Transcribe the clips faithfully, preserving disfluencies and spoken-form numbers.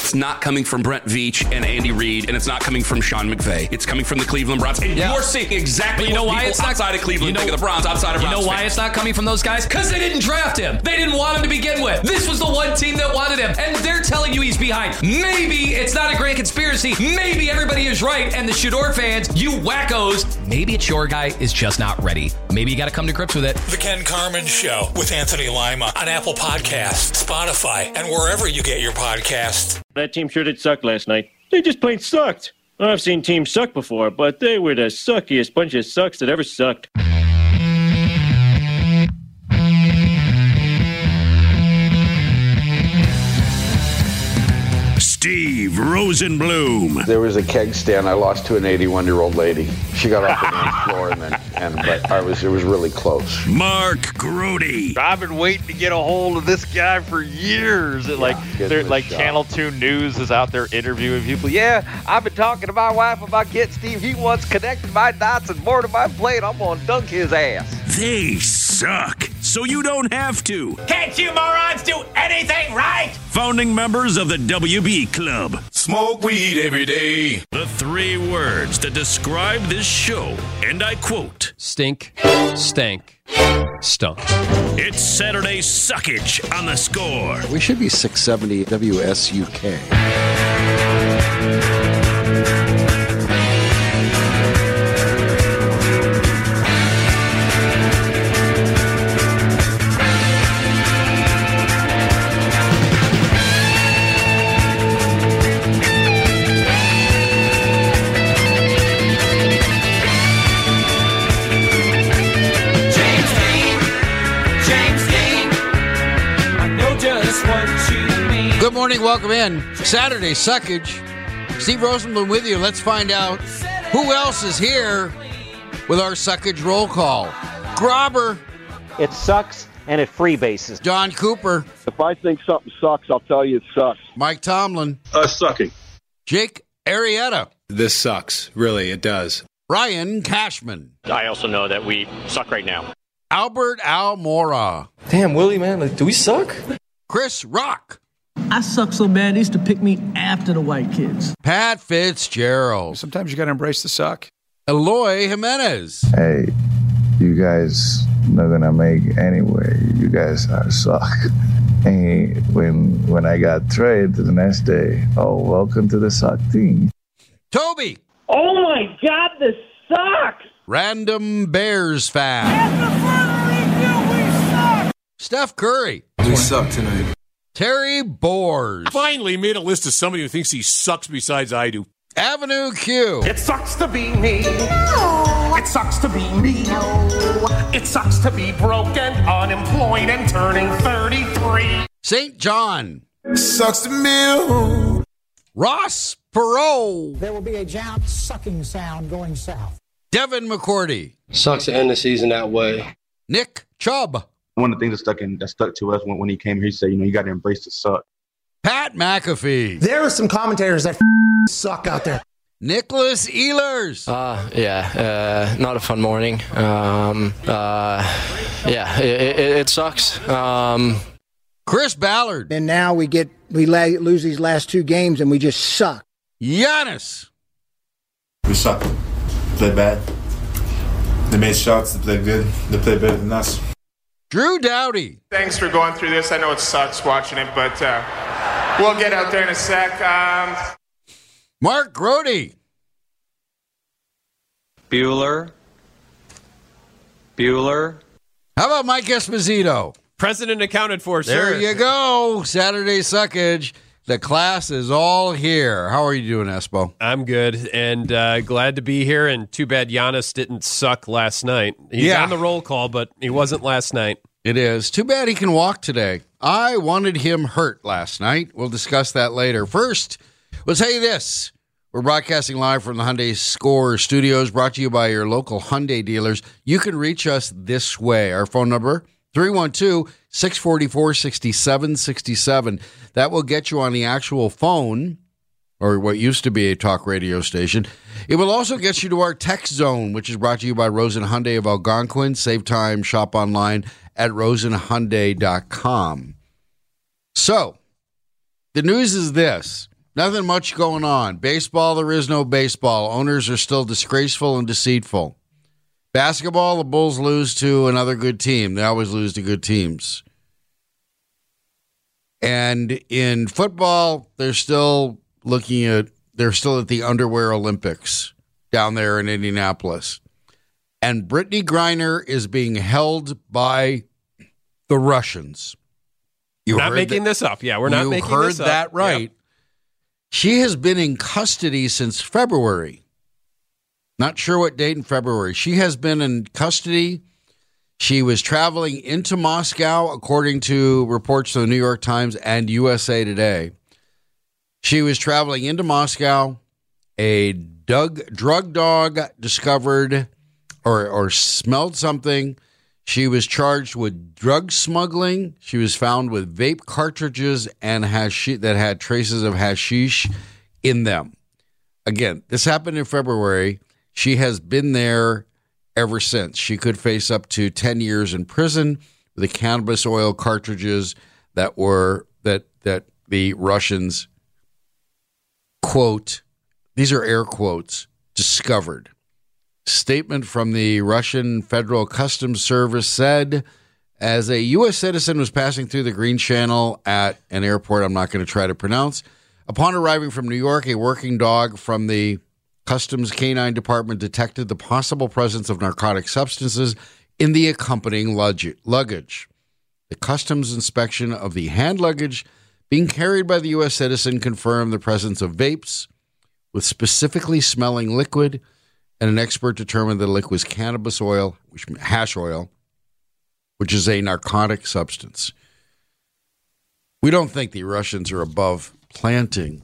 it's not coming from Brent Veach and Andy Reid, and it's not coming from Sean McVay. It's coming from the Cleveland Browns. And yeah. you're seeing exactly but you know what why people it's not, outside of Cleveland you know, think of the Browns, outside of Browns You know why fans. it's not coming from those guys? Because they didn't draft him. They didn't want him to begin with. This was the one team that wanted him, and they're telling you he's behind. Maybe it's not a grand conspiracy. Maybe everybody is right, and the Shador fans, you wackos, maybe it's your guy is just not ready. Maybe you got to come to grips with it. The Ken Carman Show with Anthony Lima on Apple Podcasts, Spotify, and wherever you get your podcasts. That team sure did suck last night. They just plain sucked. I've seen teams suck before, but they were the suckiest bunch of sucks that ever sucked. Steve Rosenblum. There was a keg stand I lost to an eighty-one-year-old lady. She got off the dance floor, and then, and but I was, it was really close. Mark Grody. I've been waiting to get a hold of this guy for years. It, yeah, like, they're, like Channel two News is out there interviewing people. Yeah, I've been talking to my wife about getting Steve. He wants connected my dots and more to my plate. I'm going to dunk his ass. They suck, so you don't have to. Can't you morons do anything right? Founding members of the W B Club. Smoke weed every day. The three words that describe this show, and I quote, stink, stank, stunk. It's Saturday Suckage on The Score. We should be six seventy W S U K. Good morning, welcome in. Saturday Suckage. Steve Rosenblum with you. Let's find out who else is here with our Suckage roll call. Grobber. It sucks and it freebases. John Cooper. If I think something sucks, I'll tell you it sucks. Mike Tomlin. Uh, sucking. Jake Arrieta. This sucks. Really, it does. Ryan Cashman. I also know that we suck right now. Albert Almora. Damn, Willie, man, like, do we suck? Chris Rock. I suck so bad they used to pick me after the white kids. Pat Fitzgerald. Sometimes you got to embrace the suck. Eloy Jimenez. Hey, you guys not gonna make anyway. You guys are suck. And when when I got traded the next day, oh, welcome to the suck team. Toby. Oh my God, this sucks. Random Bears fan. After further review, we suck. Steph Curry. We suck tonight. Terry Bors. Finally made a list of somebody who thinks he sucks besides I do. Avenue Q. It sucks to be me. No. It sucks to be me. No. It sucks to be broken, unemployed, and turning thirty-three. Saint John. Sucks to me. Ross Perot. There will be a giant sucking sound going south. Devin McCourty. Sucks to end the season that way. Nick Chubb. One of the things that stuck in that stuck to us when, when he came here, he said, you know, you got to embrace the suck. Pat McAfee. There are some commentators that suck out there. Nicholas Ehlers. Uh, yeah, uh, not a fun morning. Um, uh, yeah, it, it, it sucks. Um, Chris Ballard. And now we get we la- lose these last two games and we just suck. Giannis. We suck. Play bad. They made shots. They played good. They played better than us. Drew Doughty. Thanks for going through this. I know it sucks watching it, but uh, we'll get out there in a sec. Um... Mark Grody. Bueller. Bueller. How about Mike Esposito? President accounted for, sir. There you go. Saturday Suckage. The class is all here. How are you doing, Espo? I'm good, and uh, glad to be here, and too bad Giannis didn't suck last night. He's yeah. on the roll call, but he wasn't last night. It is. Too bad he can walk today. I wanted him hurt last night. We'll discuss that later. First, we'll tell you this. We're broadcasting live from the Hyundai Score Studios, brought to you by your local Hyundai dealers. You can reach us this way. Our phone number, three one two, six four four, six seven six seven. That will get you on the actual phone, or what used to be a talk radio station. It will also get you to our text zone, which is brought to you by Rosen Hyundai of Algonquin. Save time, shop online at rosen hyundai dot com. So, the news is this. Nothing much going on. Baseball, there is no baseball. Owners are still disgraceful and deceitful. Basketball, the Bulls lose to another good team. They always lose to good teams. And in football, they're still looking at, they're still at the Underwear Olympics down there in Indianapolis. And Brittany Griner is being held by the Russians. You not making that, this up. Yeah, we're not you making heard this up. that right. Yep. She has been in custody since February. Not sure what date in February. She has been in custody. She was traveling into Moscow, according to reports to the New York Times and U S A Today. She was traveling into Moscow. A dug, drug dog discovered or, or smelled something. She was charged with drug smuggling. She was found with vape cartridges and hashish that had traces of hashish in them. Again, this happened in February. She has been there ever since. She could face up to ten years in prison with the cannabis oil cartridges that were that that the Russians, quote, these are air quotes, discovered. Statement from the Russian Federal Customs Service said, as a U S citizen was passing through the Green Channel at an airport I'm not going to try to pronounce, upon arriving from New York, a working dog from the Customs Canine Department detected the possible presence of narcotic substances in the accompanying luggage. The customs inspection of the hand luggage being carried by the U S citizen confirmed the presence of vapes with specifically smelling liquid, and an expert determined that the liquid was cannabis oil, which hash oil, which is a narcotic substance. We don't think the Russians are above planting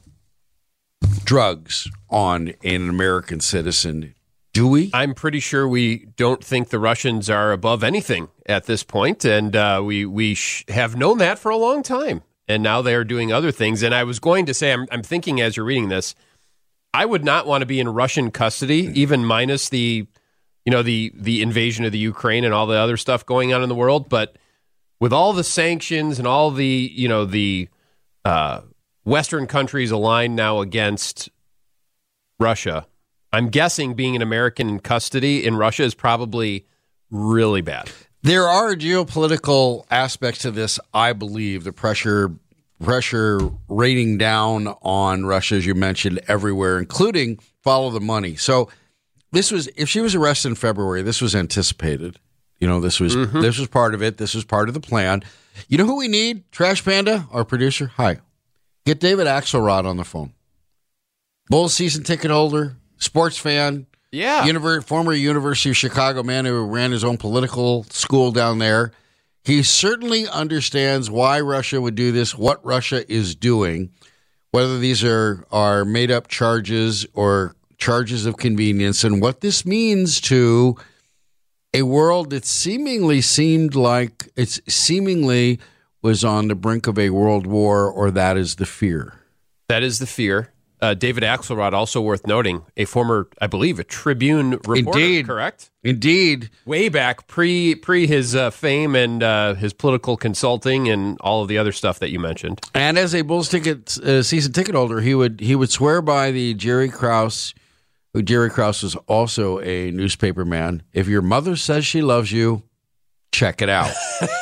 drugs on an American citizen, do we? I'm pretty sure we don't think the Russians are above anything at this point, and uh, we we sh- have known that for a long time, and now they are doing other things. And I was going to say, I'm, I'm thinking as you're reading this, I would not want to be in Russian custody, even minus the, you know, the the invasion of the Ukraine and all the other stuff going on in the world. But with all the sanctions and all the, you know, the uh, Western countries aligned now against Russia, I'm guessing being an American in custody in Russia is probably really bad. There are geopolitical aspects to this, I believe. The pressure pressure rating down on Russia, as you mentioned, everywhere, including follow the money. So this was, if she was arrested in February, this was anticipated. You know, this was mm-hmm. this was part of it. This was part of the plan. You know who we need? Trash Panda, our producer. Hi. Get David Axelrod on the phone. Bulls season ticket holder, sports fan. Yeah. Univer- former University of Chicago man who ran his own political school down there. He certainly understands why Russia would do this, what Russia is doing, whether these are, are made-up charges or charges of convenience, and what this means to a world that seemingly seemed like it's seemingly was on the brink of a world war, or that is the fear. That is the fear. Uh, David Axelrod, also worth noting, a former, I believe, a Tribune reporter, Indeed. correct? Indeed. Way back, pre pre his uh, fame and uh, his political consulting and all of the other stuff that you mentioned. And as a Bulls ticket uh, season ticket holder, he would he would swear by the Jerry Krause, who Jerry Krause was also a newspaper man. If your mother says she loves you, check it out.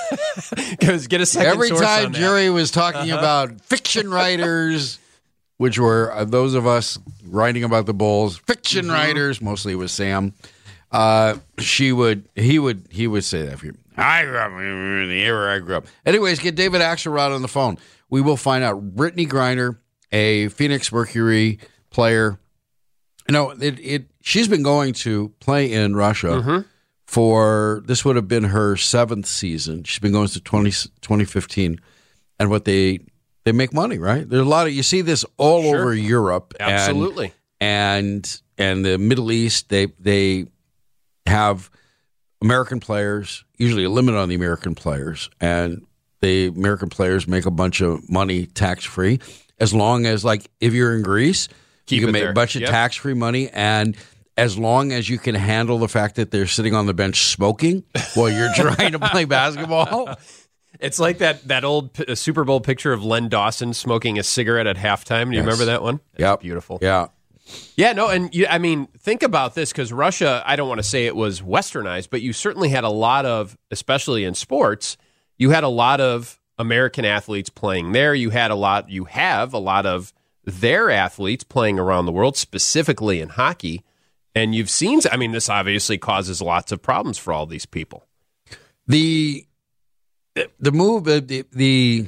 Get a second Every source time on that. Jerry was talking Uh-huh. about fiction writers, which were uh, those of us writing about the Bulls, fiction Mm-hmm. writers, mostly it was Sam. Uh, she would, he would, he would say that for you. I grew up in the era I grew up. Anyways, get David Axelrod on the phone. We will find out. Brittany Griner, a Phoenix Mercury player. You know, it, it. She's been going to play in Russia Mm-hmm. for, this would have been her seventh season. She's been going to twenty, twenty fifteen. And what they, they make money, right? There's a lot of, you see this all Sure. over Europe. Absolutely. And, and, and the Middle East, they, they have American players, usually a limit on the American players. And the American players make a bunch of money tax-free. As long as, like, if you're in Greece, Keep you can it make there. a bunch of Yep. tax-free money. And as long as you can handle the fact that they're sitting on the bench smoking while you're trying to play basketball, It's like that that old p- Super Bowl picture of Len Dawson smoking a cigarette at halftime. Do you Yes. remember that one? Yeah, beautiful. Yeah, yeah. No, and you, I mean, think about this because Russia. I don't want to say it was westernized, but you certainly had a lot of, especially in sports, you had a lot of American athletes playing there. You had a lot. You have a lot of their athletes playing around the world, specifically in hockey. And you've seen. I mean, this obviously causes lots of problems for all these people. The the move, the, the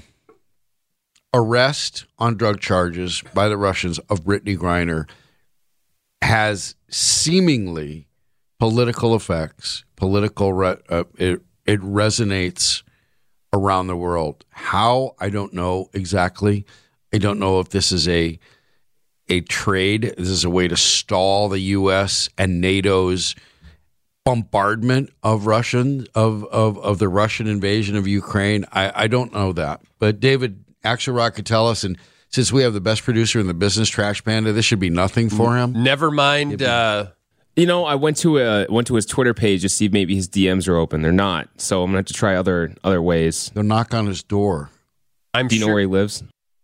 arrest on drug charges by the Russians of Brittany Griner has seemingly political effects. Political, re, uh, it it resonates around the world. How, I don't know exactly. I don't know if this is a a trade. This is a way to stall the U S and NATO's bombardment of Russian of, of, of the Russian invasion of Ukraine. I, I don't know that. But David Axelrod could tell us, and since we have the best producer in the business, Trash Panda, this should be nothing for him. Never mind. Uh, you know, I went to a, went to his Twitter page to see if maybe his D Ms are open. They're not. So I'm going to have to try other other ways. They'll knock on his door. I'm Do you sure. know where he lives?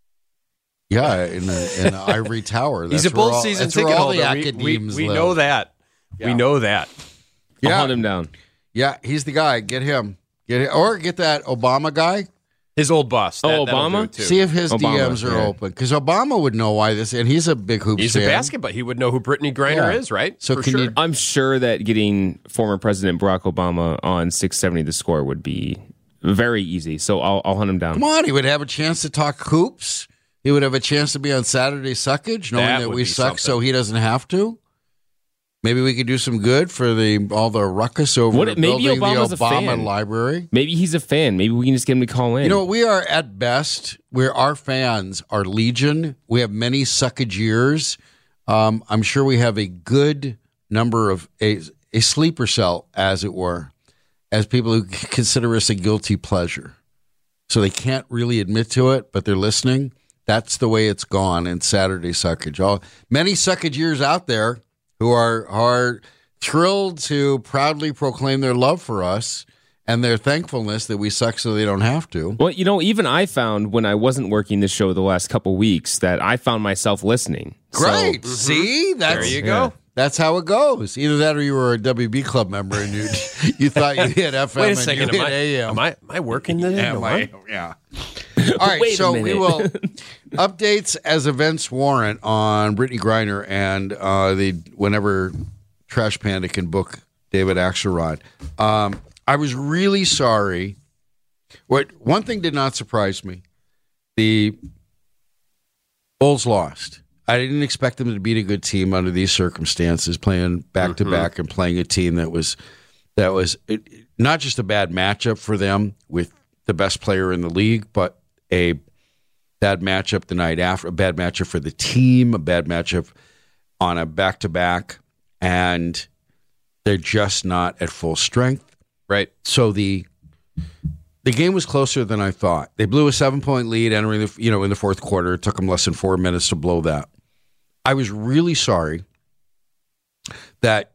Yeah, in the, in the Ivory Tower. That's He's a where bull all- season that's where ticket all holder. the We, we, academians we live. know that. Yeah. We know that. I'll Yeah. hunt him down. Yeah, he's the guy. Get him. Get him. Or get that Obama guy. His old boss. Oh, That- that'll Obama? do it, too. See if his Obama, D Ms are yeah. open. Because Obama would know why this, and he's a big hoops He's fan. a basketball. He would know who Brittany Griner Yeah. is, right? So For can sure. you- I'm sure that getting former President Barack Obama on six seventy The Score would be very easy. So I'll, I'll hunt him down. Come on, he would have a chance to talk hoops. He would have a chance to be on Saturday Suckage, knowing That that, would we be suck, so something. he doesn't have to. Maybe we could do some good for the all the ruckus over What- the maybe building Obama's the a Obama fan. Library. Maybe he's a fan. Maybe we can just get him to call in. You know, we are at best, where our fans are legion. We have many suckageers. Um, I'm sure we have a good number of a, a sleeper cell, as it were, as people who consider us a guilty pleasure. So they can't really admit to it, but they're listening. That's the way it's gone in Saturday Suckage. All many suckageers out there who are are thrilled to proudly proclaim their love for us and their thankfulness that we suck so they don't have to. Well, you know, even I found when I wasn't working this show the last couple weeks that I found myself listening. Great. So, See? That's, There you yeah. go. That's how it goes. Either that or you were a W B Club member and you you thought you hit F M Wait a and second. you Am hit I, A M. am I am I working today? Yeah, No, my- I'm- yeah. All right, Wait a so we minute. will updates as events warrant on Brittany Griner and uh, the whenever Trash Panda can book David Axelrod. Um, I was really sorry. What one thing did not surprise me: the Bulls lost. I didn't expect them to beat a good team under these circumstances, playing back to back and playing a team that was that was it, not just a bad matchup for them with the best player in the league, but a bad matchup the night after, a bad matchup for the team, a bad matchup on a back to back, and they're just not at full strength. Right. So the the game was closer than I thought. They blew a seven point lead entering the you know in the fourth quarter. It took them less than four minutes to blow that. I was really sorry that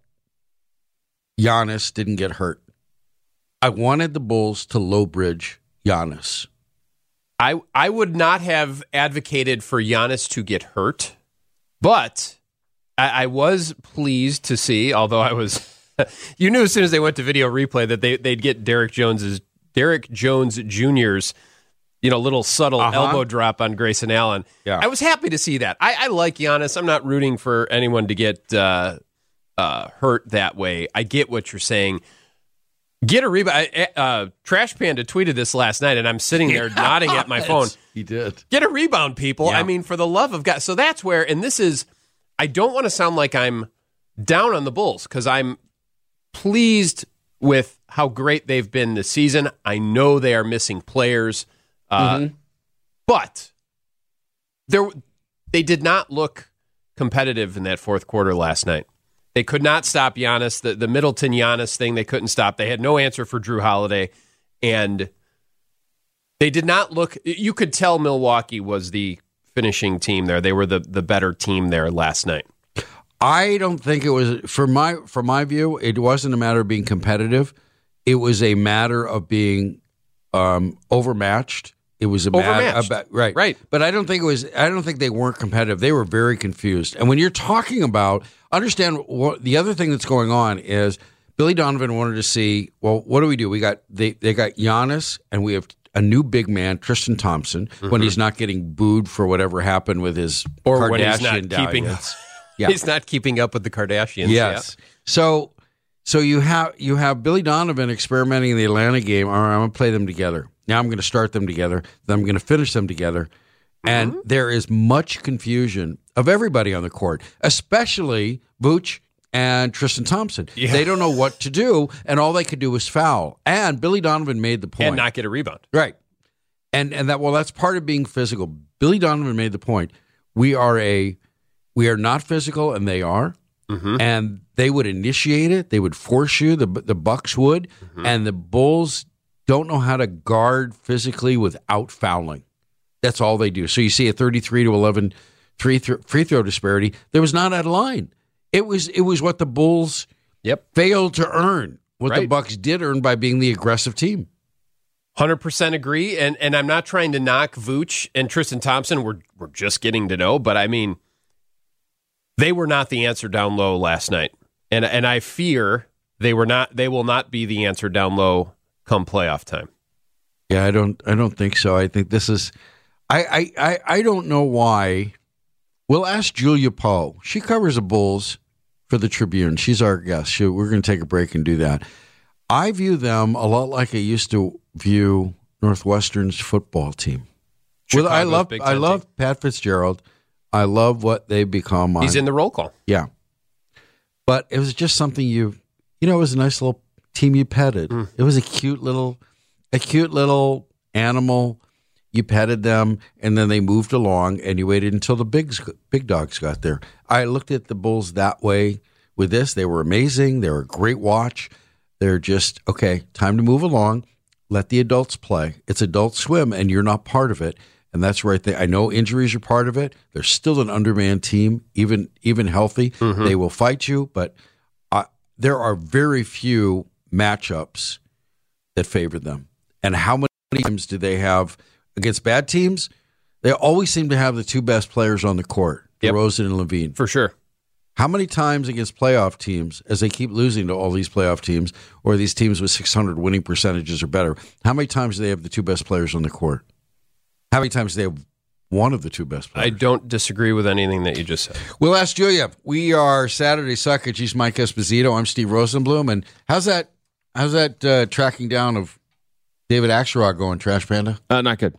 Giannis didn't get hurt. I wanted the Bulls to low bridge Giannis. I I would not have advocated for Giannis to get hurt, but I, I was pleased to see, although I was, you knew as soon as they went to video replay that they, they'd get Derek Jones's Derek Jones Junior's you know, little subtle Uh-huh. elbow drop on Grayson Allen. Yeah. I was happy to see that. I, I like Giannis. I'm not rooting for anyone to get uh, uh, hurt that way. I get what you're saying. Get a rebound. Uh, Trash Panda tweeted this last night, and I'm sitting there nodding at my phone. He did. Get a rebound, people. Yeah. I mean, for the love of God. So that's where, and this is, I don't want to sound like I'm down on the Bulls because I'm pleased with how great they've been this season. I know they are missing players, uh, Mm-hmm. but there they did not look competitive in that fourth quarter last night. They could not stop Giannis. The, the Middleton Giannis thing, they couldn't stop. They had no answer for Drew Holiday, and they did not look. You could tell Milwaukee was the finishing team there. They were the, the better team there last night. I don't think it was for my from my view. It wasn't a matter of being competitive. It was a matter of being um, overmatched. It was a bad, Overmatched. a bad- right, Right. But I don't think it was. I don't think they weren't competitive. They were very confused. And when you're talking about, understand what the other thing that's going on is Billy Donovan wanted to see. Well, what do we do? We got they they got Giannis, and we have a new big man, Tristan Thompson, Mm-hmm. when he's not getting booed for whatever happened with his Or Kardashian when he's not keeping up. dalliance. Yeah. He's not keeping up with the Kardashians. Yes. So so you have you have Billy Donovan experimenting in the Atlanta game. All right, I'm going to play them together. Now I'm going to start them together. Then I'm going to finish them together. And Mm-hmm. there is much confusion of everybody on the court, especially Vooch and Tristan Thompson. Yeah. They don't know what to do, and all they could do was foul. And Billy Donovan made the point. And not get a rebound. Right. And and that well, that's part of being physical. Billy Donovan made the point. We are a we are not physical, and they are. Mm-hmm. And they would initiate it. They would force you. The the Bucks would, Mm-hmm. and the Bulls don't know how to guard physically without fouling. That's all they do. So you see a thirty-three to eleven free throw, free throw disparity. There was not at line. It was it was what the Bulls Yep. failed to earn. What the Right. Bucks did earn by being the aggressive team. one hundred percent agree. And and I'm not trying to knock Vooch and Tristan Thompson. We're, we're just getting to know. But, I mean, they were not the answer down low last night. And and I fear they were not. They will not be the answer down low come playoff time. Yeah, I don't I don't think so. I think this is I I, I, I don't know why. We'll ask Julia Poe. She covers the Bulls for the Tribune. She's our guest. She, we're going to take a break and do that. I view them a lot like I used to view Northwestern's football team. Well, I Chicago's love Big I Ten love team. Pat Fitzgerald. I love what they've become. On, He's in the roll call. yeah, but it was just something you you know. It was a nice little team you petted. Mm. It was a cute little a cute little animal. You petted them, and then they moved along, and you waited until the big big dogs got there. I looked at the Bulls that way with this. They were amazing. They were a great watch. They're just, okay, time to move along. Let the adults play. It's adult swim, and you're not part of it. And that's right there. I know injuries are part of it. They're still an undermanned team, even even healthy. Mm-hmm. They will fight you, but uh, there are very few matchups that favor them. And how many times do they have against bad teams? They always seem to have the two best players on the court, Yep. DeRozan and Levine. For sure. How many times against playoff teams, as they keep losing to all these playoff teams or these teams with six hundred winning percentages or better, how many times do they have the two best players on the court? How many times do they have one of the two best players? I don't disagree with anything that you just said. We'll ask Julia. We are Saturday Suckage. He's Mike Esposito. I'm Steve Rosenblum. And how's that How's that uh, tracking down of David Axelrod going, Trash Panda? Uh, not good.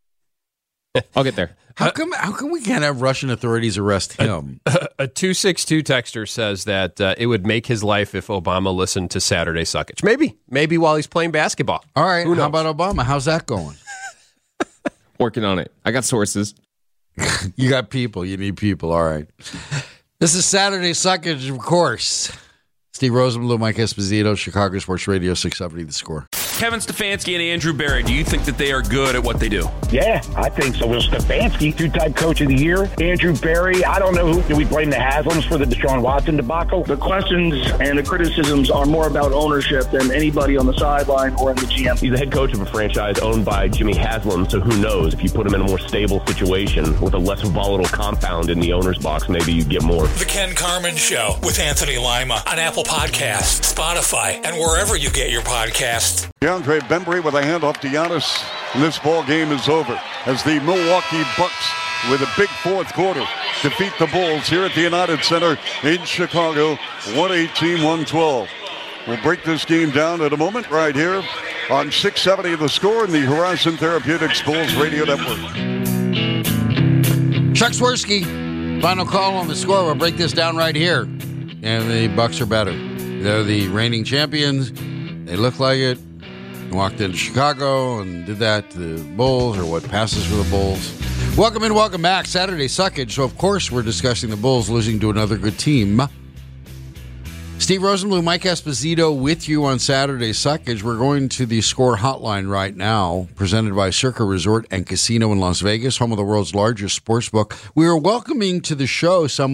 I'll get there. How come How come we can't have Russian authorities arrest him? A two six two texter says that uh, it would make his life if Obama listened to Saturday Suckage. Maybe. Maybe while he's playing basketball. All right. Who How knows? about Obama? How's that going? Working on it. I got sources. You got people. You need people. All right. This is Saturday Suckage, of course. Steve Rosenblum, Mike Esposito, Chicago Sports Radio, six seventy The Score. Kevin Stefanski and Andrew Barry, do you think that they are good at what they do? Yeah, I think so. Well, Stefanski, two-time coach of the year. Andrew Barry, I don't know who. Do we blame the Haslams for the Deshaun Watson debacle? The questions and the criticisms are more about ownership than anybody on the sideline or in the G M. He's the head coach of a franchise owned by Jimmy Haslam, so who knows? If you put him in a more stable situation with a less volatile compound in the owner's box, maybe you get more. The Ken Carmen Show with Anthony Lima on Apple Podcasts, Spotify, and wherever you get your podcasts. DeAndre Bembry with a handoff to Giannis. And this ball game is over as the Milwaukee Bucks, with a big fourth quarter, defeat the Bulls here at the United Center in Chicago, one eighteen to one twelve. We'll break this game down in a moment right here on six seventy The Score and the Horizon Therapeutics Bulls Radio Network. Chuck Swirsky, final call on The Score. We'll break this down right here. And the Bucks are better. They're the reigning champions. They look like it. Walked into Chicago and did that to the Bulls, or what passes for the Bulls. Welcome and welcome back. Saturday Suckage. So, of course, we're discussing the Bulls losing to another good team. Steve Rosenblum, Mike Esposito with you on Saturday Suckage. We're going to the Score Hotline right now, presented by Circa Resort and Casino in Las Vegas, home of the world's largest sports book. We are welcoming to the show someone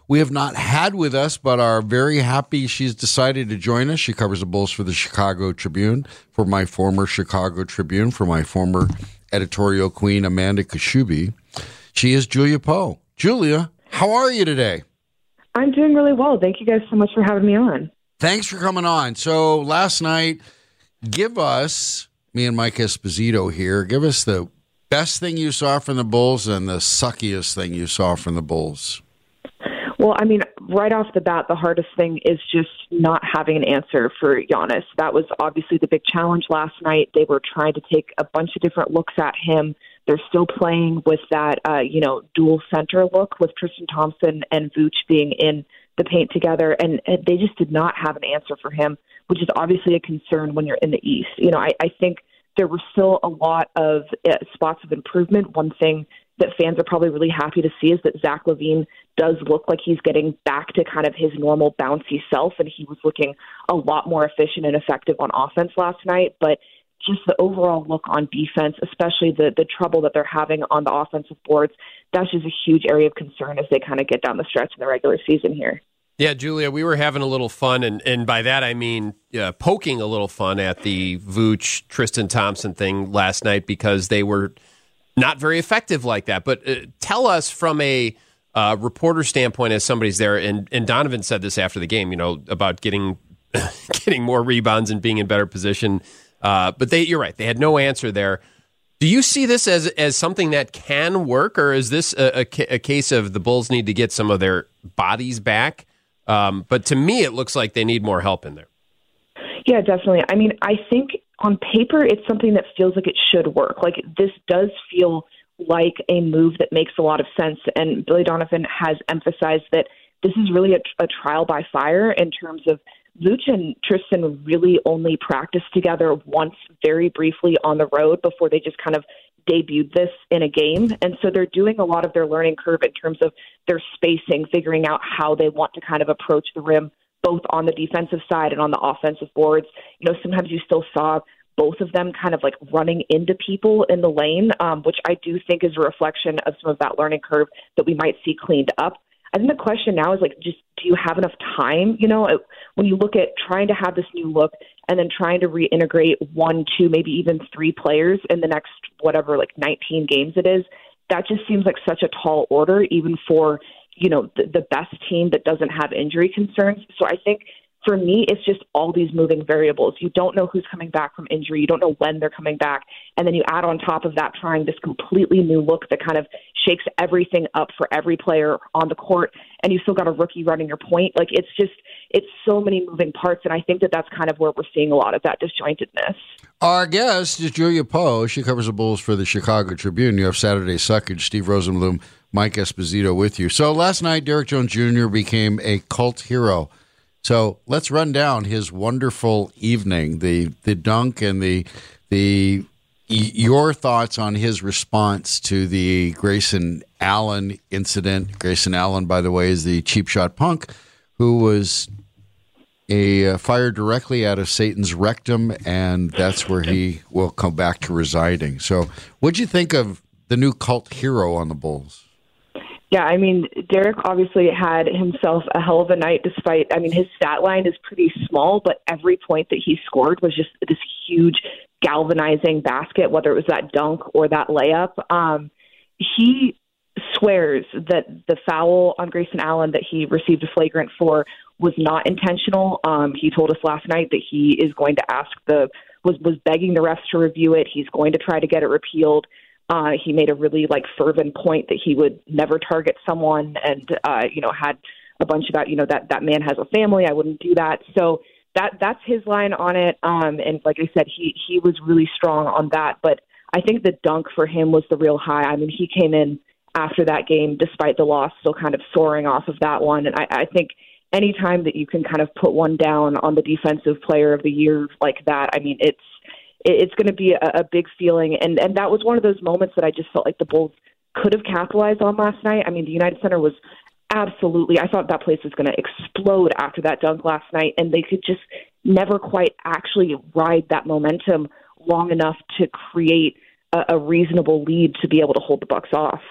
we have not had with us, but are very happy she's decided to join us. She covers the Bulls for the Chicago Tribune, for my former Chicago Tribune, for my former editorial queen, Amanda Kashubi. She is Julia Poe. Julia, how are you today? I'm doing really well. Thank you guys so much for having me on. Thanks for coming on. So last night, give us, me and Mike Esposito here, give us the best thing you saw from the Bulls and the suckiest thing you saw from the Bulls. Well, I mean, right off the bat, the hardest thing is just not having an answer for Giannis. That was obviously the big challenge last night. They were trying to take a bunch of different looks at him. They're still playing with that, uh, you know, dual center look with Tristan Thompson and Vooch being in the paint together. And, and they just did not have an answer for him, which is obviously a concern when you're in the East. You know, I, I think there were still a lot of uh, spots of improvement. One thing that fans are probably really happy to see is that Zach LaVine does look like he's getting back to kind of his normal bouncy self, and he was looking a lot more efficient and effective on offense last night. But just the overall look on defense, especially the the trouble that they're having on the offensive boards, that's just a huge area of concern as they kind of get down the stretch in the regular season here. Yeah, Julia, we were having a little fun, and, and by that I mean uh, poking a little fun at the Vooch, Tristan Thompson thing last night because they were not very effective like that. But uh, tell us from a uh, reporter standpoint, as somebody's there, and, and Donovan said this after the game, you know, about getting getting more rebounds and being in better position. Uh, but they, you're right, they had no answer there. Do you see this as as something that can work, or is this a, a, a case of the Bulls need to get some of their bodies back? Um, but to me, it looks like they need more help in there. Yeah, definitely. I mean, I think on paper, it's something that feels like it should work. Like, this does feel like a move that makes a lot of sense. And Billy Donovan has emphasized that this is really a, a trial by fire in terms of Vooch and Tristan really only practiced together once very briefly on the road before they just kind of debuted this in a game. And so they're doing a lot of their learning curve in terms of their spacing, figuring out how they want to kind of approach the rim, both on the defensive side and on the offensive boards. You know, sometimes you still saw both of them kind of like running into people in the lane, um, which I do think is a reflection of some of that learning curve that we might see cleaned up. I think the question now is like, just do you have enough time? You know, when you look at trying to have this new look and then trying to reintegrate one, two, maybe even three players in the next, whatever, like nineteen games it is, that just seems like such a tall order, even for, you know, the, the best team that doesn't have injury concerns. So I think for me, it's just all these moving variables. You don't know who's coming back from injury. You don't know when they're coming back. And then you add on top of that trying this completely new look that kind of shakes everything up for every player on the court. And you still got a rookie running your point. Like, it's just, it's so many moving parts. And I think that that's kind of where we're seeing a lot of that disjointedness. Our guest is Julia Poe. She covers the Bulls for the Chicago Tribune. You have Saturday Suckage, Steve Rosenblum, Mike Esposito with you. So last night, Derrick Jones Junior became a cult hero. So let's run down his wonderful evening, the the dunk and the the your thoughts on his response to the Grayson Allen incident. Grayson Allen, by the way, is the cheap shot punk who was a uh, fired directly out of Satan's rectum, and that's where he will come back to residing. So, what'd you think of the new cult hero on the Bulls? Yeah, I mean, Derrick obviously had himself a hell of a night despite, I mean, his stat line is pretty small, but every point that he scored was just this huge galvanizing basket, whether it was that dunk or that layup. Um, he swears that the foul on Grayson Allen that he received a flagrant for was not intentional. Um, he told us last night that he is going to ask the, was, was begging the refs to review it. He's going to try to get it repealed. Uh, he made a really like fervent point that he would never target someone, and uh, you know, had a bunch about, you know, that that man has a family. I wouldn't do that. So that that's his line on it. Um, and like I said, he he was really strong on that. But I think the dunk for him was the real high. I mean, he came in after that game, despite the loss, still kind of soaring off of that one. And I, I think anytime that you can kind of put one down on the defensive player of the year like that, I mean, it's it's going to be a, a big feeling. And, and that was one of those moments that I just felt like the Bulls could have capitalized on last night. I mean, the United Center was absolutely, I thought that place was going to explode after that dunk last night, and they could just never quite actually ride that momentum long enough to create a, a reasonable lead to be able to hold the Bucks off.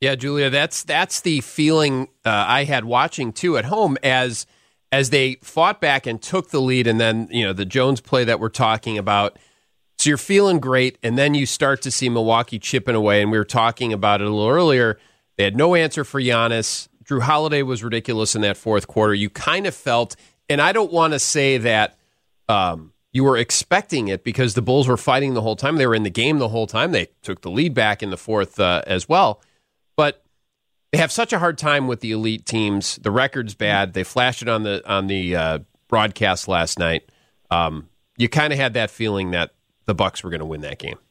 Yeah, Julia, that's that's the feeling uh, I had watching too at home as as they fought back and took the lead, and then you know the Jones play that we're talking about. So you're feeling great, and then you start to see Milwaukee chipping away, and we were talking about it a little earlier. They had no answer for Giannis. Drew Holiday was ridiculous in that fourth quarter. You kind of felt, and I don't want to say that um, you were expecting it because the Bulls were fighting the whole time. They were in the game the whole time. They took the lead back in the fourth uh, as well. But they have such a hard time with the elite teams. The record's bad. They flashed it on the on the uh, broadcast last night. Um, you kind of had that feeling that the Bucks were going to win that game.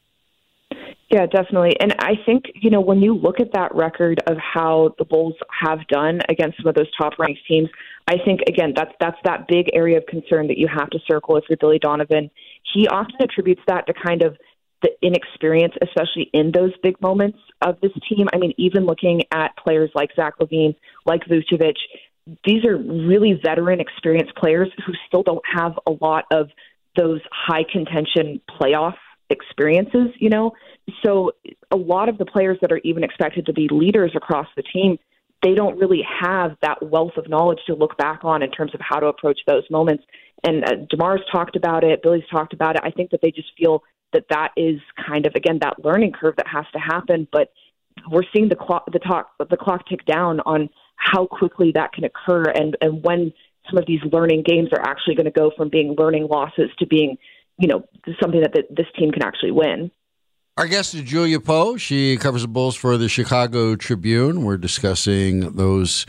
Yeah, definitely. And I think, you know, when you look at that record of how the Bulls have done against some of those top-ranked teams, I think, again, that's that's that big area of concern that you have to circle if you're Billy Donovan. He often attributes that to kind of the inexperience, especially in those big moments of this team. I mean, even looking at players like Zach LaVine, like Vucevic, these are really veteran, experienced players who still don't have a lot of those high contention playoff experiences, you know? So a lot of the players that are even expected to be leaders across the team, they don't really have that wealth of knowledge to look back on in terms of how to approach those moments. And uh, DeMar's talked about it, Billy's talked about it. I think that they just feel that that is kind of, again, that learning curve that has to happen. But we're seeing the clock, the, talk, the clock tick down on how quickly that can occur and, and when some of these learning games are actually going to go from being learning losses to being, you know, something that the, this team can actually win. Our guest is Julia Poe. She covers the Bulls for the Chicago Tribune. We're discussing those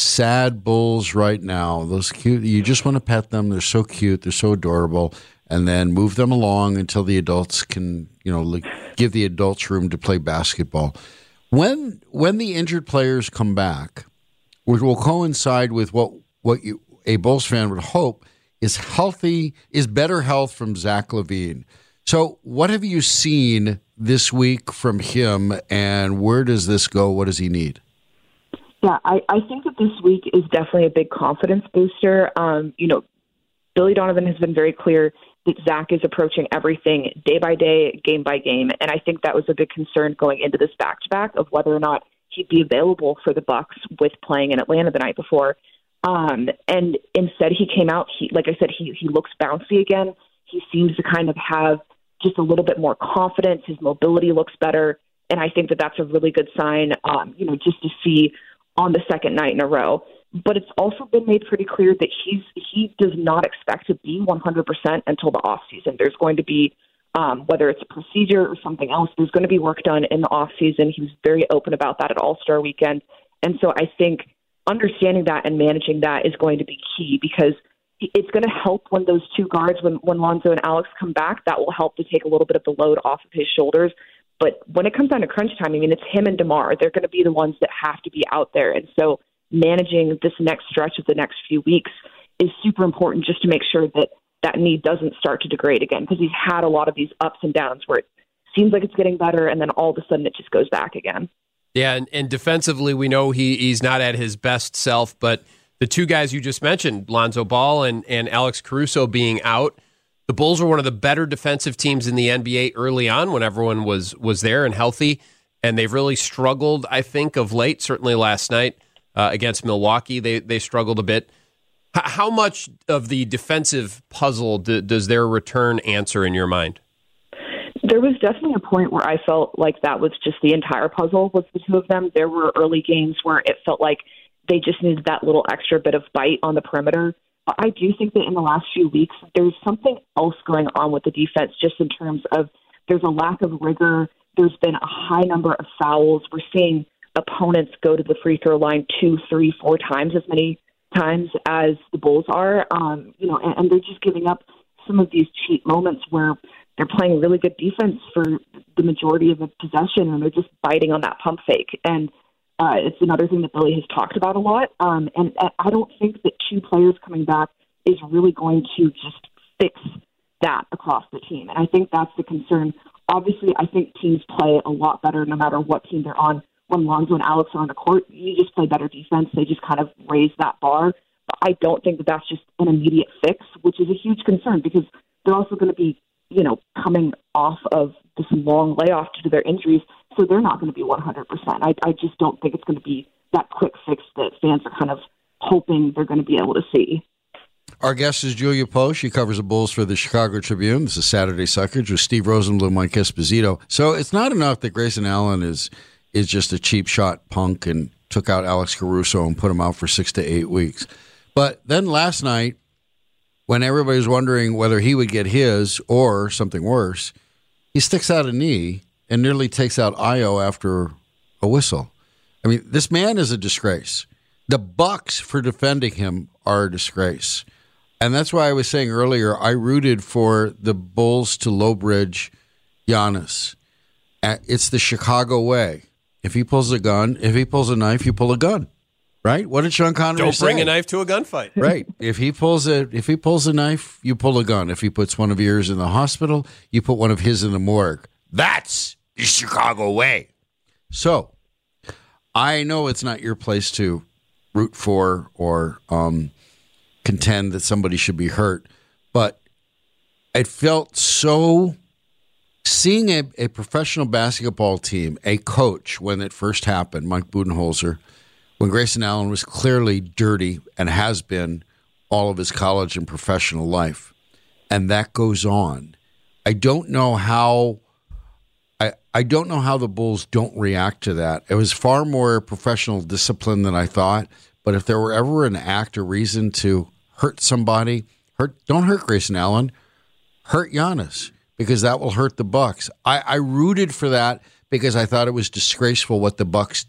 sad Bulls right now. Those cute, you just want to pet them. They're so cute. They're so adorable. And then move them along until the adults can, you know, give the adults room to play basketball. When when the injured players come back, which will coincide with what what you, a Bulls fan would hope is healthy, is better health from Zach LaVine. So what have you seen this week from him, and where does this go? What does he need? Yeah, I, I think that this week is definitely a big confidence booster. Um, you know, Billy Donovan has been very clear that Zach is approaching everything day by day, game by game, and I think that was a big concern going into this back-to-back of whether or not he'd be available for the Bucks with playing in Atlanta the night before. Um, and instead he came out, he, like I said, he, he looks bouncy again. He seems to kind of have just a little bit more confidence. His mobility looks better. And I think that that's a really good sign, um, you know, just to see on the second night in a row. But it's also been made pretty clear that he's he does not expect to be one hundred percent until the off season. There's going to be, um, whether it's a procedure or something else, there's going to be work done in the off season. He was very open about that at All-Star Weekend. And so I think understanding that and managing that is going to be key because it's going to help when those two guards, when, when Lonzo and Alex come back, that will help to take a little bit of the load off of his shoulders. But when it comes down to crunch time, I mean, it's him and DeMar. They're going to be the ones that have to be out there. And so managing this next stretch of the next few weeks is super important just to make sure that that knee doesn't start to degrade again because he's had a lot of these ups and downs where it seems like it's getting better and then all of a sudden it just goes back again. Yeah, and, and defensively, we know he he's not at his best self, but the two guys you just mentioned, Lonzo Ball and, and Alex Caruso being out, the Bulls were one of the better defensive teams in the N B A early on when everyone was was there and healthy, and they've really struggled, I think, of late, certainly last night uh, against Milwaukee. They they struggled a bit. H- how much of the defensive puzzle do, does their return answer in your mind? There was definitely a point where I felt like that was just the entire puzzle was the two of them. There were early games where it felt like they just needed that little extra bit of bite on the perimeter. But I do think that in the last few weeks, there's something else going on with the defense just in terms of there's a lack of rigor. There's been a high number of fouls. We're seeing opponents go to the free throw line two, three, four times as many times as the Bulls are. Um, you know, and, and they're just giving up some of these cheap moments where they're playing really good defense for the majority of the possession, and they're just biting on that pump fake. And uh, it's another thing that Billy has talked about a lot. Um, and I don't think that two players coming back is really going to just fix that across the team. And I think that's the concern. Obviously, I think teams play a lot better no matter what team they're on. When Lonzo and Alex are on the court, you just play better defense. They just kind of raise that bar. But I don't think that that's just an immediate fix, which is a huge concern because they're also going to be, you know, coming off of this long layoff due to their injuries. so they're not going to be one hundred percent. I, I just don't think it's going to be that quick fix that fans are kind of hoping they're going to be able to see. Our guest is Julia Poe. She covers the Bulls for the Chicago Tribune. This is Saturday Suckers with Steve Rosenbloom, Mike Esposito. So it's not enough that Grayson Allen is is just a cheap shot punk and took out Alex Caruso and put him out for six to eight weeks. But then last night, when everybody was wondering whether he would get his or something worse, he sticks out a knee and nearly takes out Ayo after a whistle. I mean, this man is a disgrace. The Bucks, for defending him, are a disgrace. And that's why I was saying earlier, I rooted for the Bulls to Lowbridge Giannis. It's the Chicago way. If he pulls a gun, if he pulls a knife, you pull a gun. Right? What did Sean Connery Don't say? bring a knife to a gunfight. Right. If he pulls a if he pulls a knife, you pull a gun. If he puts one of yours in the hospital, you put one of his in the morgue. That's the Chicago way. So, I know it's not your place to root for or um, contend that somebody should be hurt, but it felt so. Seeing a, a professional basketball team, a coach, when it first happened, Mike Budenholzer, when Grayson Allen was clearly dirty and has been all of his college and professional life, and that goes on. I don't know how. I I don't know how the Bulls don't react to that. It was far more professional discipline than I thought. But if there were ever an act or reason to hurt somebody, hurt don't hurt Grayson Allen, hurt Giannis, because that will hurt the Bucks. I, I rooted for that because I thought it was disgraceful what the Bucks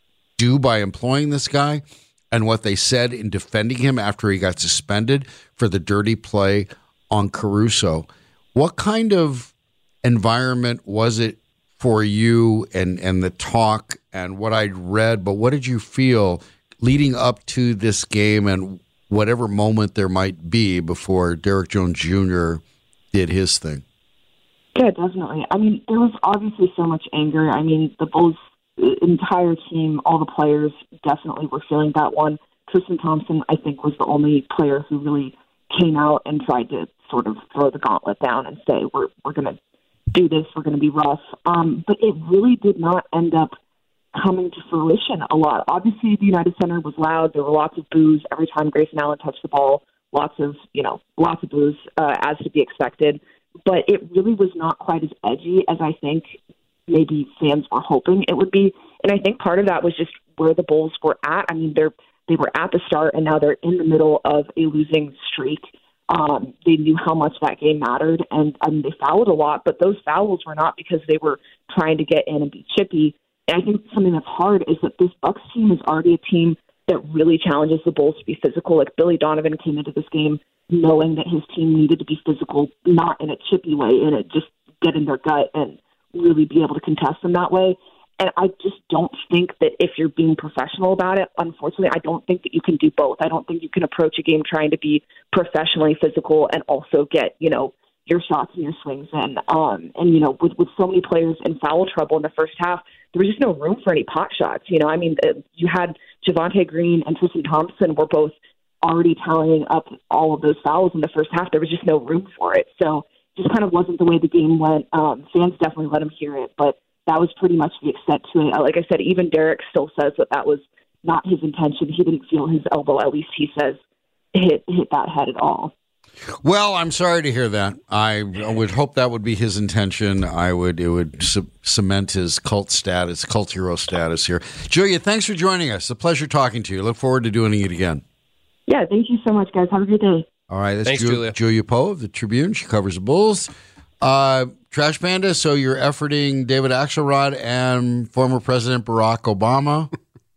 do by employing this guy and what they said in defending him after he got suspended for the dirty play on Caruso. What kind of environment was it for you and, and the talk and what I'd read, but what did you feel leading up to this game and whatever moment there might be before Derrick Jones Junior did his thing? Yeah, definitely. I mean, there was obviously so much anger. I mean, the Bulls' entire team, all the players definitely were feeling that one. Tristan Thompson, I think, was the only player who really came out and tried to sort of throw the gauntlet down and say, we're we're going to do this, we're going to be rough. Um, but it really did not end up coming to fruition a lot. Obviously, the United Center was loud. There were lots of boos every time Grayson Allen touched the ball. Lots of, you know, lots of boos, uh, as to be expected. But it really was not quite as edgy as I think maybe fans were hoping it would be. And I think part of that was just where the Bulls were at. I mean, they're they were at the start, and now they're in the middle of a losing streak. Um, they knew how much that game mattered, and I mean, they fouled a lot, but those fouls were not because they were trying to get in and be chippy. And I think something that's hard is that this Bucks team is already a team that really challenges the Bulls to be physical. Like Billy Donovan came into this game knowing that his team needed to be physical, not in a chippy way, in a just get in their gut and really be able to contest them that way. And I just don't think that if you're being professional about it, unfortunately, I don't think that you can do both. I don't think you can approach a game trying to be professionally physical and also get, you know, your shots and your swings in. Um, and, you know, with, with so many players in foul trouble in the first half, there was just no room for any pot shots. You know, I mean, uh, you had Javonte Green and Tristan Thompson were both already tallying up all of those fouls in the first half. There was just no room for it. So it just kind of wasn't the way the game went. Um, fans definitely let him hear it, but that was pretty much the extent to it. Like I said, even Derrick still says that that was not his intention. He didn't feel his elbow, at least he says, hit hit that head at all. Well, I'm sorry to hear that. I would hope that would be his intention. I would it would c- cement his cult status, cult hero status here. Julia, thanks for joining us. It's a pleasure talking to you. Look forward to doing it again. Yeah, thank you so much, guys. Have a good day. All right, that's Thanks, Ju- Julia. Julia Poe of the Tribune. She covers the Bulls. Uh, Trash Panda, so you're efforting David Axelrod and former President Barack Obama.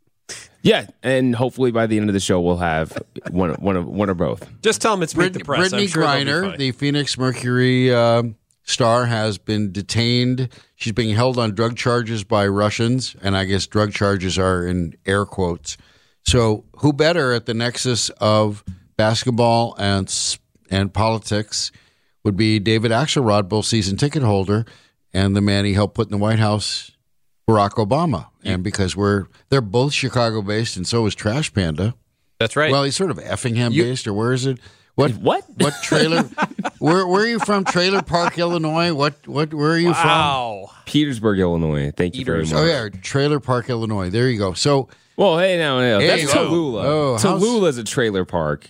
Yeah, and hopefully by the end of the show we'll have one, one of one or both. Just tell them it's Meet the Press. Brittany I'm sure they'll be Griner, fine. the Phoenix Mercury uh, star, has been detained. She's being held on drug charges by Russians, and I guess drug charges are in air quotes. So who better at the nexus of basketball and and politics would be David Axelrod, both season ticket holder, and the man he helped put in the White House, Barack Obama. And because we're they're both Chicago based, and so is Trash Panda. That's right. Well, he's sort of Effingham You- based, or where is it? What? What? What trailer? where Where are you from? Trailer Park, Illinois. What? What? Where are you Wow. from? Petersburg, Illinois. Thank you very much. Oh yeah, Trailer Park, Illinois. There you go. So, well, hey, now, now Hey, that's oh, Tallulah. oh, how's- Tallulah is a trailer park.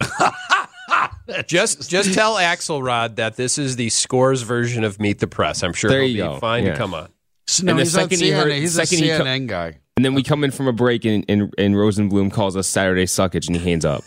Just just tell Axelrod that this is the Scores version of Meet the Press. I'm sure There he'll you be go. fine Yeah. to come on. no, And the he's on second C he N N. heard- he's a second he C N co- N guy. And then we come in from a break, and, and, and Rosenblum calls us Saturday Suckage, and he hands up.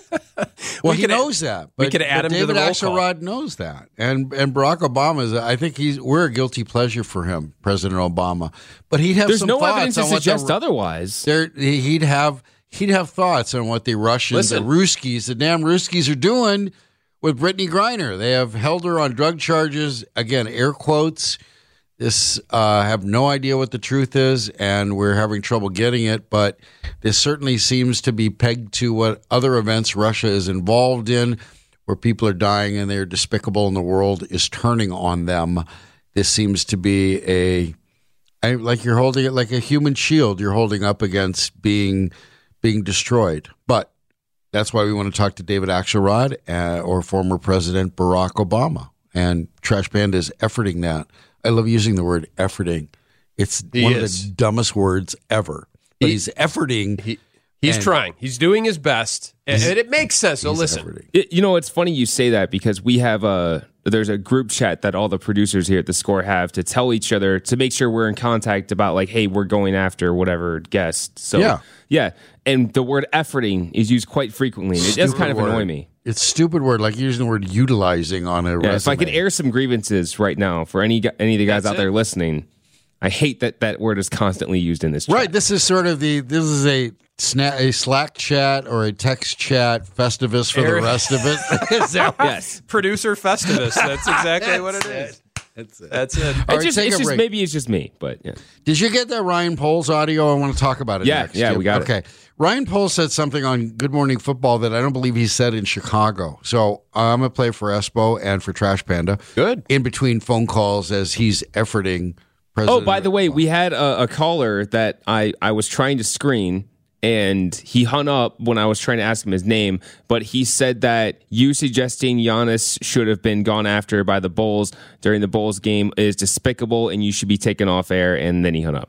Well, We he could add- knows that. we But, could add but him to David the roll call. Axelrod knows that, and and Barack Obama is. I think he's we're a guilty pleasure for him, President Obama. But he'd have There's some no thoughts evidence to on what suggest the, otherwise. There, he'd have he'd have thoughts on what the Russians, Listen. the Ruskies, the damn Ruskies are doing with Brittany Griner. They have held her on drug charges. Again, air quotes. This uh, have no idea what the truth is, and we're having trouble getting it. But this certainly seems to be pegged to what other events Russia is involved in, where people are dying and they're despicable, and the world is turning on them. This seems to be a I, like you're holding it like a human shield. You're holding up against being being destroyed. But that's why we want to talk to David Axelrod uh, or former President Barack Obama. And Trash Panda is efforting that. I love using the word efforting. It's He one is. of the dumbest words ever. But He- he's efforting. He, he's And- trying. He's doing his best, and, and it makes sense. So he's listen, efforting. It- you know, it's funny you say that because we have a there's a group chat that all the producers here at the Score have to tell each other to make sure we're in contact about like, hey, we're going after whatever guest. So Yeah. yeah, and the word efforting is used quite frequently. And it does Stupid kind of word. annoy me. It's a stupid word, like using the word utilizing on a Yeah, resume. if I could air some grievances right now for any gu- any of the guys That's out there it. listening, I hate that that word is constantly used in this chat. Right. This is sort of the this is a sna- a Slack chat or a text chat Festivus for Eric- the rest of it. Is that what- Yes. producer Festivus. That's exactly what it That's is. That's it. That's it. All It's right, just, take it's a just break. maybe it's just me, but yeah. Did you get that Ryan Poles audio? I want to talk about it Yeah, next. yeah, we got it. Okay. Ryan Poles said something on Good Morning Football that I don't believe he said in Chicago. So I'm going to play for Espo and for Trash Panda. Good. In between phone calls as he's efforting President. Oh, by the way, we had a, a caller that I, I was trying to screen, and he hung up when I was trying to ask him his name. But he said that you suggesting Giannis should have been gone after by the Bulls during the Bulls game is despicable, and you should be taken off air. And then he hung up.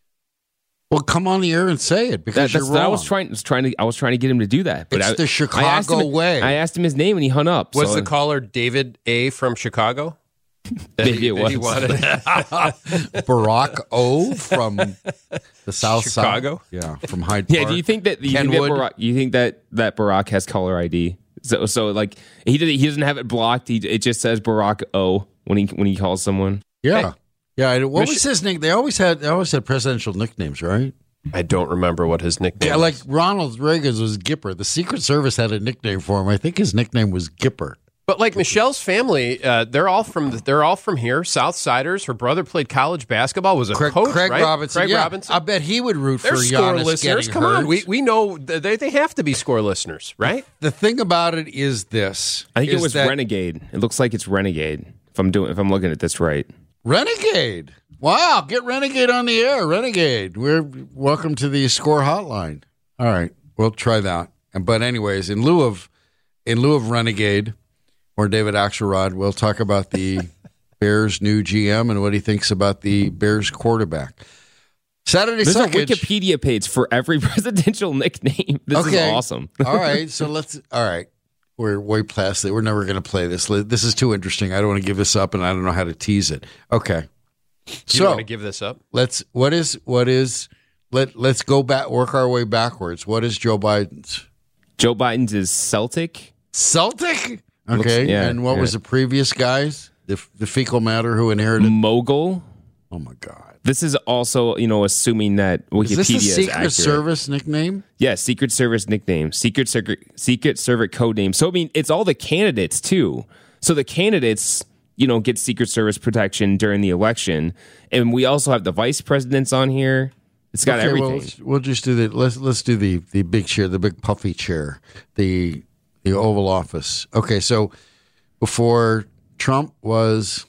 Well, come on the air and say it That, because that's you're what I wrong. was trying. Was trying to. I was trying to get him to do that. But It's I, the I asked Chicago him, way. I asked him his name, and he hung up. Was so the caller David A. from Chicago? That Maybe he- it that he was. wanted- Barack O from the South Chicago? Side. Yeah, from Hyde Park. Yeah. Do you think that? Do you think that Kenwood? Barack? You think that that Barack has caller I D? So, so like he did. He doesn't have it blocked. He it just says Barack O when he when he calls someone. Yeah, yeah. I- What Mich- was his nickname? They always had. They always had presidential nicknames, right? I don't remember what his nickname Yeah, was. like Ronald Reagan's was Gipper. The Secret Service had a nickname for him. I think his nickname was Gipper. But like Michelle's family, uh, they're all from they're all from here, Southsiders. Her brother played college basketball, was a Craig, coach, Craig right? Robinson. Craig yeah, Robinson. I bet he would root They're for score Giannis listeners. getting Come hurt. on, we we know they they have to be score listeners, right? The thing about it is this. I think is it was that Renegade. It looks like it's Renegade. If I'm doing, if I'm looking at this right. Renegade. Wow, get Renegade on the air. Renegade. We're welcome to the score hotline. All right, we'll try that. And but anyways, in lieu of in lieu of Renegade or David Axelrod, we'll talk about the Bears' new G M and what he thinks about the Bears quarterback. Saturday There's a Suckage. Wikipedia page for every presidential nickname. This Okay. is awesome. All right, so let's. All right, we're way past it. We're never going to play this. This is too interesting. I don't want to give this up, and I don't know how to tease it. Okay, You so don't want to give this up? let's. What is what is? Let Let's go back. Work our way backwards. What is Joe Biden's? Joe Biden's is Celtic. Celtic. Looks- Okay, yeah, and what yeah. was the previous guys? The the fecal matter who inherited. Mogul. Oh my God! This is also, you know, assuming that Wikipedia Is this a is Secret accurate. Service nickname? Yeah, Secret Service nickname, Secret Secret Secret Service code name. So I mean, it's all the candidates too. So the candidates, you know, get Secret Service protection during the election, and we also have the vice presidents on here. It's got Okay, well, everything. let's- we'll just do the let's let's do the the big chair, the big puffy chair, the the Oval Office. Okay, so before Trump was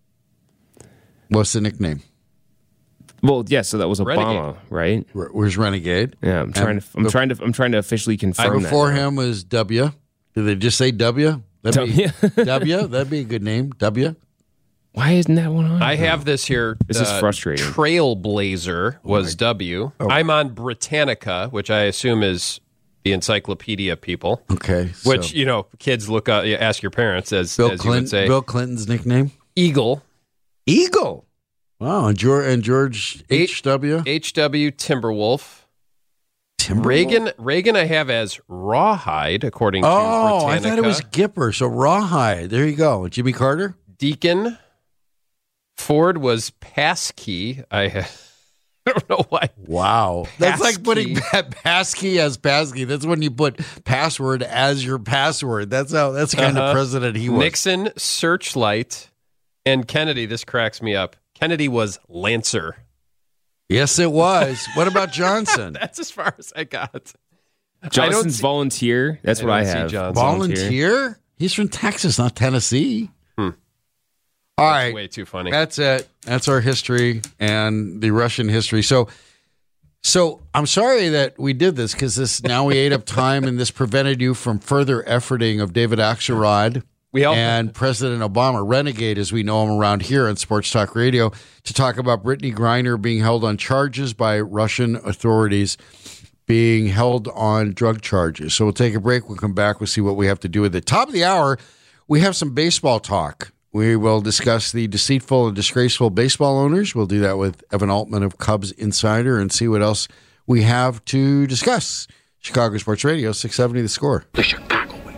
what's the nickname? Well, yeah. So that was Renegade. Obama, right? Where- Where's Renegade? Yeah, I'm trying And to. I'm bef- trying to. I'm trying to officially confirm Before that now. him was W Did they just say W? That'd W. Be, W? That'd be a good name. W. Why isn't that one on? I have this here. This is frustrating. Trailblazer was W. Oh. I'm on Britannica, which I assume is the encyclopedia people. Okay. Which, so- you know, kids look up, you ask your parents, as, Bill as you would Clinton. say. Bill Clinton's nickname. Eagle. Eagle. Wow. And George, and George H W. H W Timberwolf. Timberwolf? Reagan, Reagan I have as Rawhide, according to Oh, I Britannica. thought it was Gipper. So Rawhide. There you go. Jimmy Carter. Deacon. Ford was Passkey. I, I don't know why. Wow. That's like Passkey. putting pa- passkey as passkey. That's when you put password as your password. That's how. That's the kind Uh-huh. of president he was. Nixon, Searchlight, and Kennedy. This cracks me up. Kennedy was Lancer. Yes, it was. What about Johnson? That's as far as I got. Johnson's see- volunteer. That's I what I don't see have. Johnson. Volunteer? He's from Texas, not Tennessee. Hmm. All That's right. way too funny. That's it. That's our history and the Russian history. So, so I'm sorry that we did this because this now we ate up time and this prevented you from further efforting of David Axelrod We all- and President Obama, renegade as we know him around here on Sports Talk Radio, to talk about Brittany Griner being held on charges by Russian authorities, being held on drug charges. So we'll take a break. We'll come back. We'll see what we have to do with it. Top of the hour, we have some baseball talk. We will discuss the deceitful and disgraceful baseball owners. We'll do that with Evan Altman of Cubs Insider and see what else we have to discuss. Chicago Sports Radio, six seventy The Score. The Chicago way.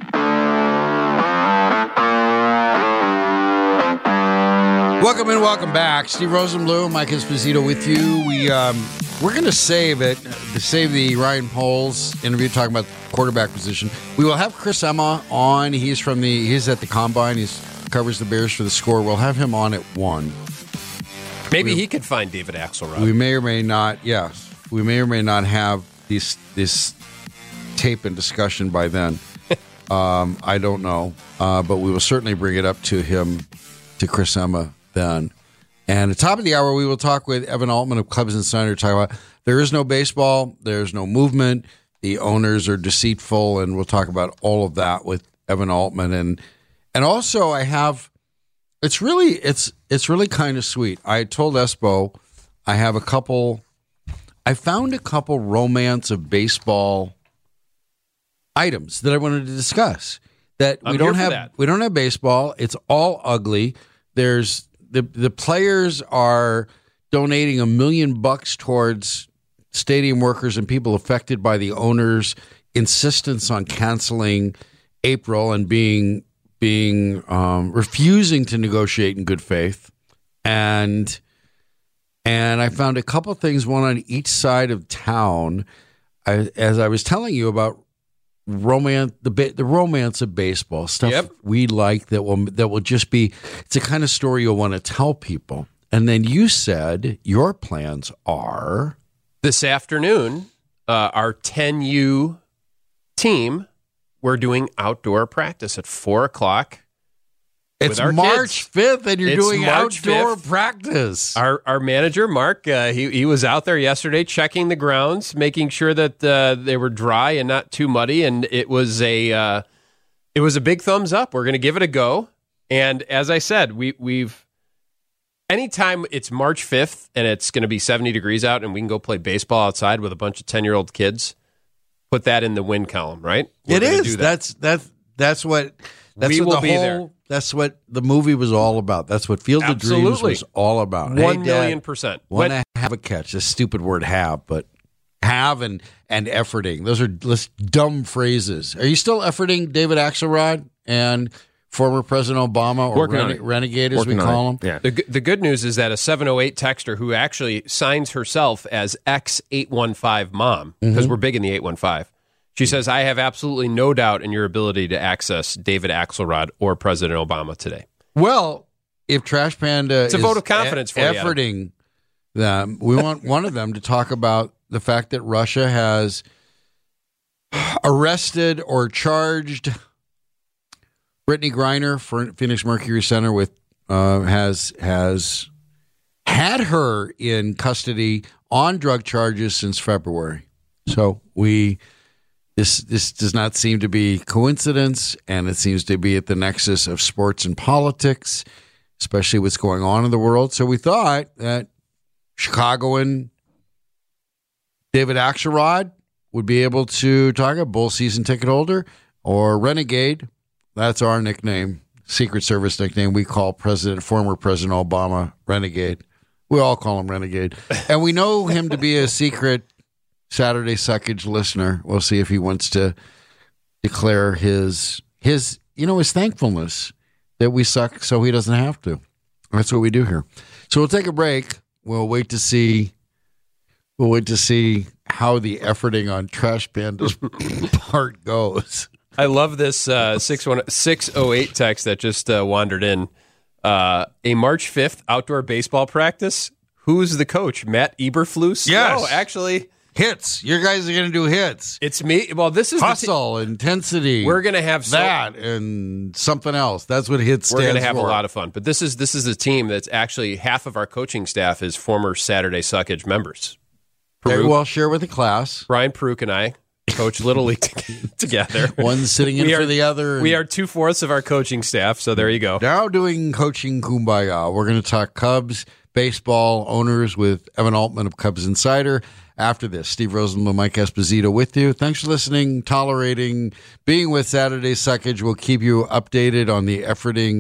Welcome and welcome back. Steve Rosenbluth, Mike Esposito with you. We, um, we're going to save it, to save the Ryan Poles interview talking about the quarterback position. We will have Chris Emma on. He's from the, he's at the Combine. He's covers the Bears for the Score. We'll have him on at one. Maybe we, he could find David Axelrod. We may or may not, yes. We may or may not have this, this tape and discussion by then. um, I don't know. Uh, but we will certainly bring it up to him, to Chris Emma then. And at the top of the hour, we will talk with Evan Altman of Cubs Insider. Talk about there is no baseball, there's no movement, the owners are deceitful, and we'll talk about all of that with Evan Altman. And and also, I have it's really it's it's really kind of sweet. I told Espo I have a couple. I found a couple romance of baseball items that I wanted to discuss. That we I'm don't here for have. that. We don't have baseball. It's all ugly. There's the the players are donating a million bucks towards stadium workers and people affected by the owners' insistence on canceling April and being being um, refusing to negotiate in good faith. And and I found a couple things, one on each side of town. I, as I was telling you about romance, the ba- the romance of baseball stuff Yep. we like that will that will just be. It's the kind of story you'll want to tell people. And then you said your plans are This afternoon, uh, our ten U team, we're doing outdoor practice at four o'clock. it's with our March kids. fifth, and you're It's doing March outdoor fifth. practice. Our our manager Mark, uh, he he was out there yesterday checking the grounds, making sure that uh, they were dry and not too muddy, and it was a uh, it was a big thumbs up. We're going to give it a go, and as I said, we we've anytime it's March fifth and it's going to be seventy degrees out, and we can go play baseball outside with a bunch of ten year old kids. Put that in the win column, right? We're It gonna is. do that. That's that's that's what that's We what will the be whole, there. That's what the movie was all about. That's what Field of Dreams Absolutely. was all about. One Hey, million Dad, percent. Want When- to have a catch? A stupid word, have, but have and and efforting. Those are just dumb phrases. Are you still efforting David Axelrod and former President Obama, or Working on rene- it. renegade as Working we on call it. him? Yeah. The, g- the good news is that a seven oh eight texter who actually signs herself as X eight one five mom, because Mhm. we're big in the eight one five, she says, I have absolutely no doubt in your ability to access David Axelrod or President Obama today. Well, if Trash Panda It's a is vote of confidence for you, Adam. efforting them, we want one of them to talk about the fact that Russia has arrested or charged Brittany Griner for Phoenix Mercury Center with uh, has has had her in custody on drug charges since February. So we This this does not seem to be coincidence, and it seems to be at the nexus of sports and politics, especially what's going on in the world. So we thought that Chicagoan David Axelrod would be able to talk, a Bull season ticket holder, or Renegade. That's our nickname, Secret Service nickname. We call President, former President Obama Renegade. We all call him Renegade. And we know him to be a secret Saturday Suckage listener. We'll see if he wants to declare his, his, you know, his thankfulness that we suck so he doesn't have to. That's what we do here. So we'll take a break. We'll wait to see, we'll wait to see how the efforting on Trash Panda's part goes. I love this uh, six oh eight text that just uh, wandered in. Uh, a March fifth outdoor baseball practice. Who's the coach? Matt Eberflus? Yes. No, actually. Hits. You guys are going to do hits. It's me. Well, this is hustle, the t- intensity. We're going to have so- that and something else. That's what hits stands for. We're going to have a lot of fun. But this is this is a team that's actually half of our coaching staff is former Saturday Suckage members. Very well, share with the class. Brian Peruk and I coach Little League together. One sitting in we for are, the other. We are two fourths of our coaching staff. So there you go. Now doing coaching kumbaya. We're going to talk Cubs baseball owners with Evan Altman of Cubs Insider. After this, Steve Rosenbloom, Mike Esposito with you. Thanks for listening, tolerating, being with Saturday Suckage. We'll keep you updated on the efforting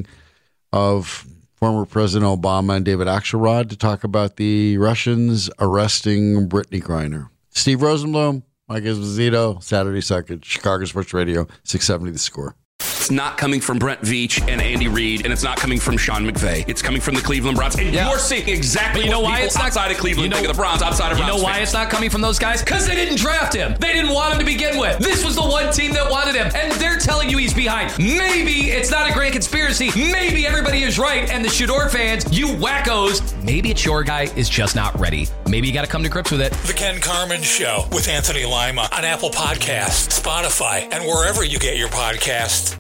of former President Obama and David Axelrod to talk about the Russians arresting Brittany Griner. Steve Rosenbloom, Mike Esposito, Saturday Suckage, Chicago Sports Radio, six seventy The Score. It's not coming from Brent Veach and Andy Reid, and it's not coming from Sean McVay. It's coming from the Cleveland Browns. And Yeah. you're seeing exactly You know what why people it's not- outside of Cleveland you know- think of the Browns, outside of You Browns know why fans. it's not coming from those guys? Because they didn't draft him. They didn't want him to begin with. This was the one team that wanted him, and they're telling you he's behind. Maybe it's not a grand conspiracy. Maybe everybody is right, and the Shador fans, you wackos, maybe it's your guy is just not ready. Maybe you got to come to grips with it. The Ken Carman Show with Anthony Lima on Apple Podcasts, Spotify, and wherever you get your podcasts.